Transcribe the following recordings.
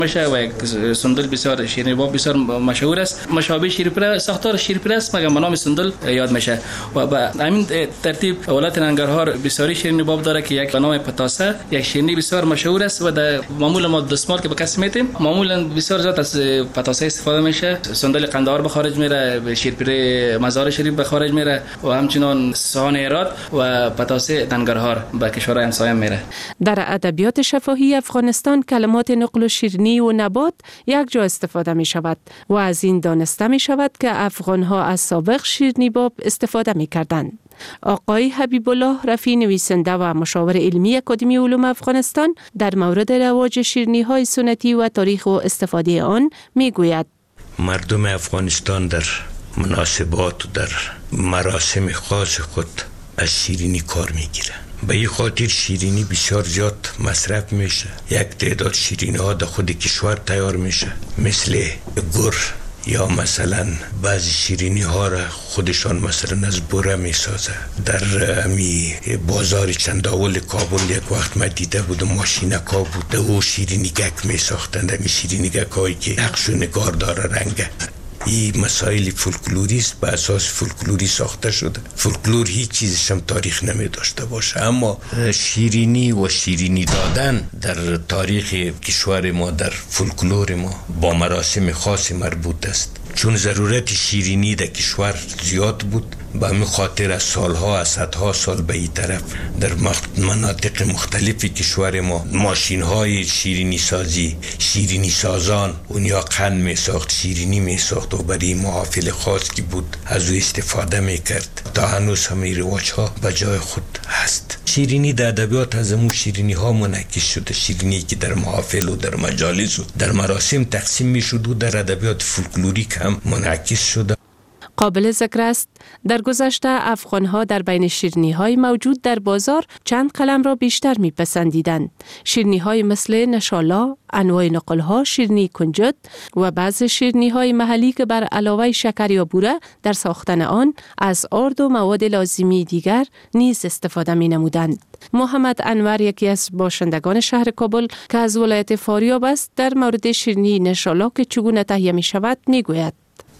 میشه و یک سندل بسیار شیرینی باب بسیار مشهور است. مشابه شیرپره ساختار شیرپره است مگر به نام سندل یاد میشه و به همین ترتیب ولایت ننگرهار بسیاری شیرینی باب داره که یک به نام پتاسه، یک شیرینی بسیار مشهور است و در معمولا ما دستمال که به کس میتیم معمولا بسیار زیاد از پتاسه استفاده میشه. سندل قندهار به خارج میره، شیرپره مزار شریف به خارج میره و همچنین سان هرات و پتاسه ننگرهار به کشورهای همسایه میره. در ادبیات شفاهی افغانستان کلمات نقل و شیرینی و نبات یک جا استفاده می شود و از این دانسته می شود که افغان ها از سابق شیرینی باب استفاده می کردند. آقای حبیب الله رفیع نویسنده و مشاور علمی اکادمی علوم افغانستان در مورد رواج شیرینی های سنتی و تاریخ و استفاده آن می گوید: مردم افغانستان در مناسبات و در مراسم خاص خود از شیرینی کار می گیرند. به این خاطر شیرینی بسیار زیاد مصرف میشه. یک تعداد شیرینی ها در خود کشور تیار میشه، مثل گر یا مثلا بعضی شیرینی ها را خودشان مثلا از بوره میسازه. در امی بازار چنداول کابل یک وقت من دیده بودم ماشینکا بود او شیرینیگک میساختند. امی شیرینیگک هایی که نقش و نگار داره رنگه. این مسائل فولکلوری است، به اساس فولکلوری ساخته شده. فولکلور هیچ چیزش هم تاریخ نمی داشته باشه، اما شیرینی و شیرینی دادن در تاریخ کشور ما، در فولکلور ما با مراسم خاص مربوط است. چون ضرورت شیرینی در کشور زیاد بود، به همین خاطر از سالها از صدها سال به این طرف در مناطق مختلف کشور ما ماشین های شیرینی سازی، شیرینی سازان اونیا قند می ساخت، شیرینی می ساخت و برای محافل خاص کی بود از او استفاده می کرد. تا هنوز همه رواج ها به جای خود هست. شیرینی در ادبیات از امون شیرینی ها منعکس شده. شیرینی که در محافل و در مجالس و در مراسم تقسیم می شد و در ادبیات فولکلوری هم منعکس شده. قابل ذکر است در گذشته افغان‌ها در بین شیرینی‌های موجود در بازار چند قلم را بیشتر می‌پسندیدند. شیرینی‌های مثل نشالا، انواع نقل‌ها، شیرینی کنجد و بعض شیرینی‌های محلی که بر علاوه شکر یا بوره در ساختن آن از آرد و مواد لازمی دیگر نیز استفاده می‌نمودند. محمد انور یکی از باشندگان شهر کابل که از ولایت فاریاب است در مورد شیرینی نشالا که چگونه تهیه می‌شود می‌گوید: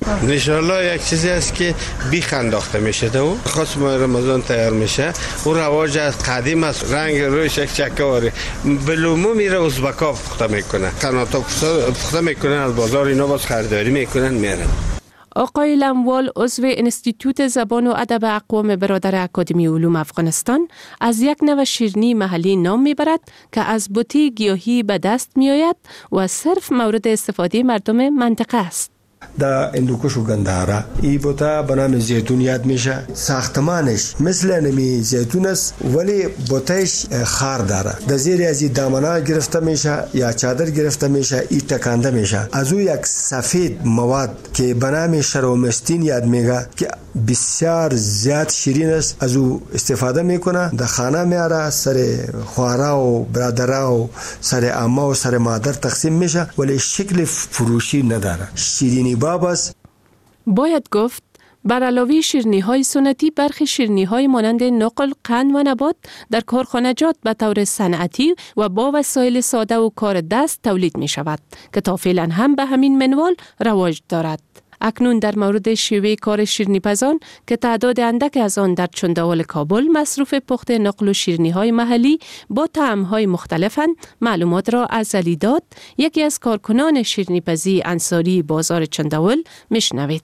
نشالا یک چیزی است که بیخ انداخته میشه و خاص ماه رمضان تیار میشه. اون رواج از قدیم است، رنگ روش یک چکه واره بلومو میره ازبکا پخته میکنه، قناتا پخته میکنن، از بازار اینا باز خریداری میکنن میرن. آقای لموال عضو انستیتوت زبان و ادب اقوام برادر اکادمی علوم افغانستان از یک نوع شیرینی محلی نام میبرد که از بوته گیاهی به دست میآید و صرف مورد استفاده مردم منطقه است. در اندوکش و گندهاره ای بوتا به نام زیتون یاد میشه. ساختمانش مثل نمی زیتون است ولی بوتهش خار داره. در زیر از این دامنه گرفته میشه یا چادر گرفته میشه، ای تکانده میشه. از او یک سفید مواد که به نام شرومستین یاد میگه که بسیار زیاد شیرین است، از او استفاده میکنه. در خانه میاره، سر خواره و برادره و سر عمه و سر مادر تقسیم میشه ولی شکل فروشی نداره. شیرینی باب است. باید گفت بر علاوه شیرینی‌های سنتی برخی شیرینی‌های مانند نقل، قند و نبات در کارخانجات به طور صنعتی و با وسایل ساده و کار دست تولید می شود که تا فعلا هم به همین منوال رواج دارد. اکنون در مورد شیوه کار شیرینی پزان که تعداد اندک از آن در چنداول کابل مصروف پخت نقل و شیرینی‌های محلی با طعم‌های مختلفند معلومات را از علی داد، یکی از کارکنان شیرینی پزی انصاری بازار چنداول میشنوید.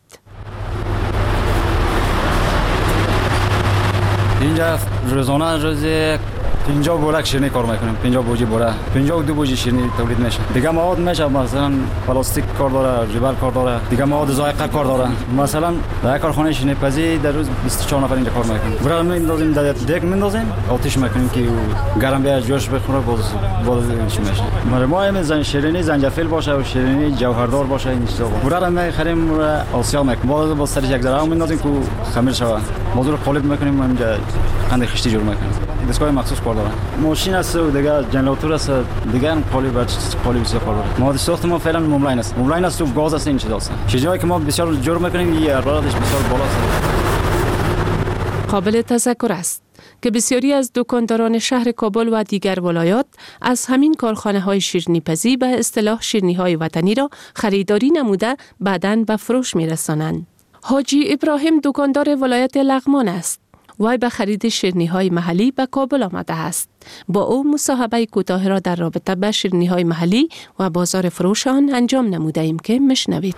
اینجا روزانه روز 50 بولک شیرینی کار میکنیم. 50 بوجی بوره، 52 بوجی شیرینی تولید میشه. دیگه مواد میشه، مثلا پلاستیک کار داره، ریبر کار داره، دیگه مواد ذائقه کار داره. مثلا در کارخانه شیرینی پزی در روز 24 نفر اینجا کار میکنیم. برای میندازیم در دیگ میندازیم، آتش میکنیم که گرم بیاد جوش بخوره، باز چی میشه. ما هم شیرینی زنجفیل باشه و شیرینی جوهردار باشه این چیزا. برای میخریم آسیا میکنیم. باز سر یک ذره میندازیم که خمیر شه. موضوع قالب میکنیم، اینجا قند خشتی جور میکنیم. دستگاه مخصوص کار داره. ماشین است و دیگه جنراتور است، دیگه قالب بسیار کار داره. مواد ساخت ما فعلا مملاین است و گاز است. این چیزاست. چیزایی که ما بسیار جور میکنیم، یه ارباراتش بسیار بالا است. قابل تذکر است که بسیاری از دکانداران شهر کابل و دیگر ولایات از همین کارخانه های شیرینی پزی به اصطلاح شیرینی های وطنی را خریداری نموده بعداً به فروش می رسانند. حاجی ابراهیم دکاندار ولایت لغمان است. وی به خرید شیرینی های محلی به کابل آمده است. با او مصاحبه کوتاه را در رابطه با شیرینی های محلی و بازار فروش آن انجام نموده ایم که مشنوید.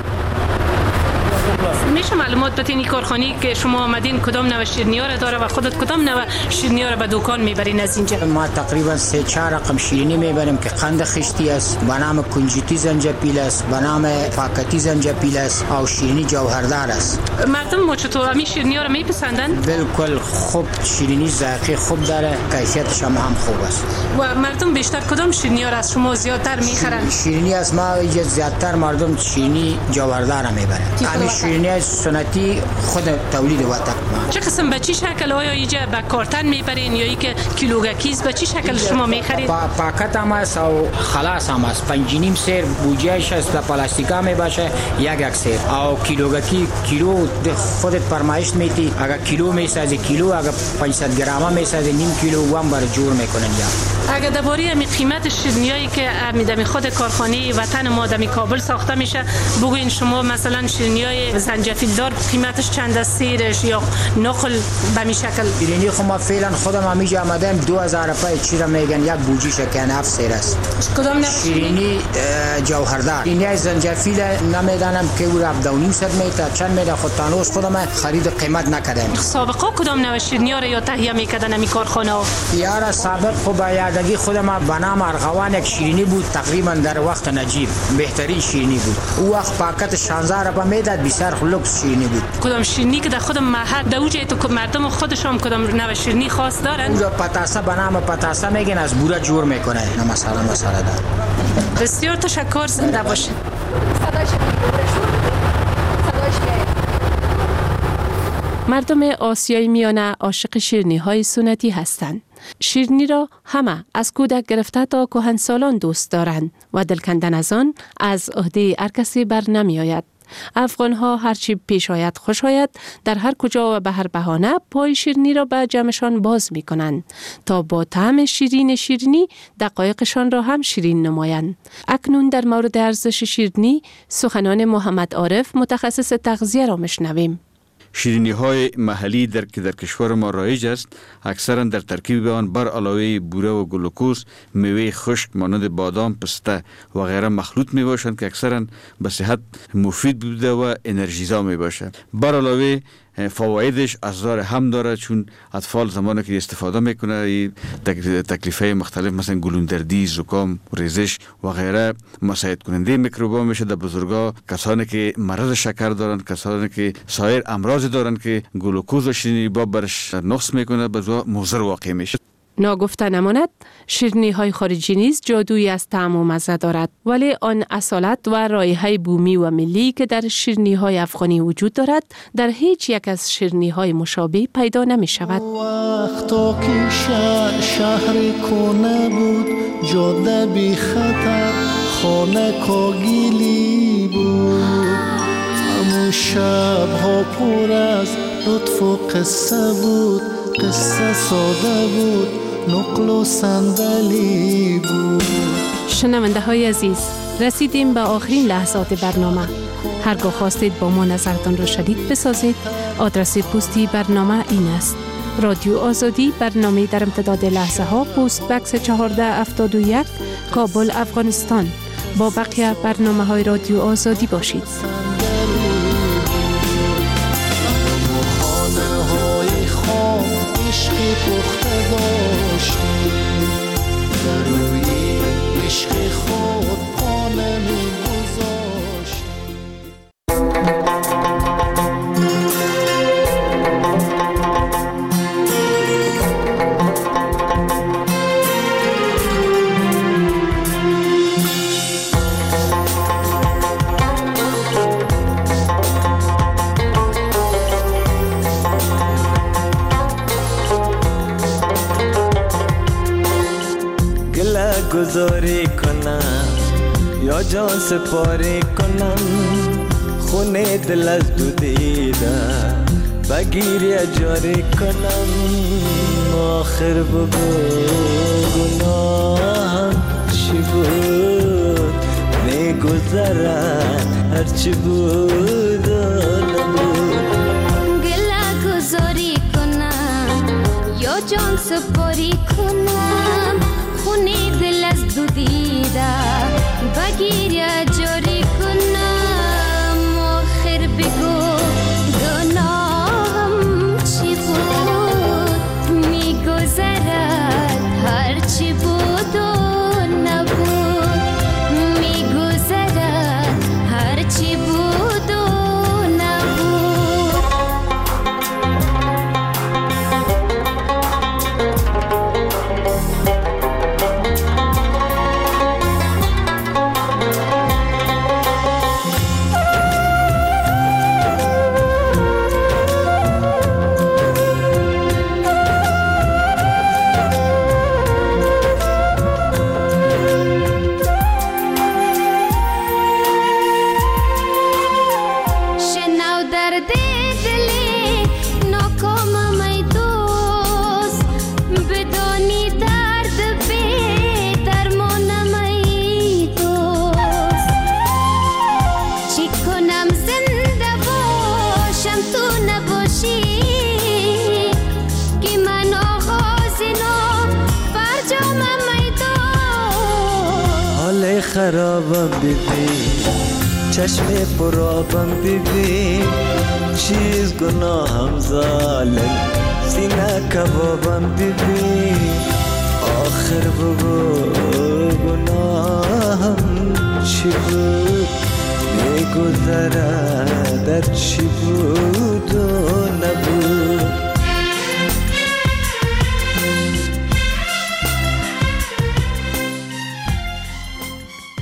میشه معلومات بدین این کارخانه‌ای که شما آمدین کدام نوع شیرینی‌ها را داره و خودت کدام نوع شیرینی‌ها را به دکان میبرین از اینجا؟ ما تقریبا 3-4 رقم شیرینی میبریم که قند خشتی است، به نام کنجوتی زنجبیل است، به نام پاکتی زنجبیل است او شیرینی جوهردار است. مردم چطور همین شیرینی‌ها را میپسندن؟ بالکل خوب، شیرینی ذائقه خوب داره، کیفیتش هم خوب است. و مردم بیشتر کدام شیرینی‌ها را از شما زیادتر میخرن؟ شیرینی از ما زیادتر مردم شیرینی جوهردار میبرن. همین شیرینی سنتی خود تولید وطن. چه قسم به چی شکل آیا اینجا به کارتن میبرین یا اینکه کیلوگکیز به چی شکل شما میخرید؟ پاکت هم است و خلاص هم است. 5.5 سیر بوجهش است، در پلاستیکا میباشه یک سیر. او کیلوگکی کیلو خودت فرمایش میتی، اگر کیلو میسازی کیلو، اگر 500 گرم میسازی نیم کیلو هم برای جور میکنن. یا اگر درباره همین قیمت شیرینیایی که در خود کارخانه وطن ما در کابل ساخته میشه بگوین شما مثلا شیرینیای زنجفیل دار قیمتش چند است، سیرش یا نقل به این شکل؟ شیرینی خو ما فعلا خودم همیشه آمدم 2000 روپیه چیرا میگن یک بوجی شکن 7 سیر است. کدام نوع شیرینی جوهردار؟ شیرینی زنجفیل نمیدانم که او 7.5 میتا چند میده خودتانوس خودم خرید قیمت نکردم. سابقا کدام نوع شیرینی را یا تهیه میکردن این کارخانه ها؟ یارا سابق خو با یادگی خودم به نام ارغوان یک شیرینی بود، تقریبا در وقت نجیب بهترین شیرینی بود. او وقت پاکت 16 روپیه میداد، بسیار لوکس شیرینی بود. کدام شیرینی که در خود محل در اوجه تو مردم خودشون کدام نوع شیرینی خاص دارن؟ اونجا پتاسه به نام پتاسه میگن، از بوره جور میکنه، نه مساله دار. بسیار تشکر، زنده باشه. مردم آسیای میانه عاشق شیرینی های سنتی هستند. شیرینی را همه از کودک گرفته تا کهنسالان دوست دارند و دل کندن از آن از عهده هر کسی بر نمی آید. افغان ها هرچی پیش آید خوش آید، در هر کجا و به هر بهانه پای شیرینی را به جمعشان باز می کنند تا با طعم شیرینی دقایقشان را هم شیرین نمایند. اکنون در مورد ارزش شیرینی سخنان محمد عارف متخصص تغذیه را مشنویم. شیرینی های محلی در کشور ما رایج است، اکثرا در ترکیب آن بر علاوه بوره و گلوکوز میوه خشک مانند بادام، پسته و غیره مخلوط می باشند که اکثرا به صحت مفید بوده و انرژیزا می باشند. بر علاوه فوایدش ازار هم داره، چون اطفال زمانی که استفاده میکنه تکلیفه مختلف مثلا گلوندردی، زکام، ریزش و غیره مساعد کننده میکروبا میشه. در بزرگا کسانی که مرض شکر دارن، کسانی که سایر امراض دارن که گلوکوز و شیرینی با برش نقص میکنه، بزرگا مضر واقع میشه. ناگفته نماند شیرینی های خارجی نیز جادویی از طعم و مزه دارد، ولی آن اصالت و رایحه بومی و ملی که در شیرینی های افغانی وجود دارد در هیچ یک از شیرینی های مشابه پیدا نمی شود. وقتا که شهر کنه بود، جاده بی خطر، خانه کاگیلی بود، همون شب ها پر از لطف و قصه بود، قصه ساده بود، نقل و صندلی بود. شنونده های عزیز، رسیدیم به آخرین لحظات برنامه. هرگاه خواستید با ما نظرتان را شریک بسازید، آدرس پستی برنامه این است: رادیو آزادی، برنامه در امتداد لحظه ها، پست بکس 1471، کابل، افغانستان. با بقیه برنامه های رادیو آزادی باشید. عشقی پخته داشتیم، در روی عشق خود پا نمی گذاشتیم. گذاری کنم یا جان سپاری کنم، خونه دل از دو دیده بگیری جاری کنم آخر بگو گناهم چی بود میگذرد هرچی بود و نبود گله گذاری کنم یا جان سپاری کنم خونی دل از دو دیده بگیری جاری کنم آخر بگو گناهم چی بود میگذرد هرچی بود و نبود میگذرد هرچی بود و نبود خرابم ببین چشم پرابم ببین چیز گناهم ظالم سینه کبابم ببین آخر بگو گناهم چی بود میگذرد در چی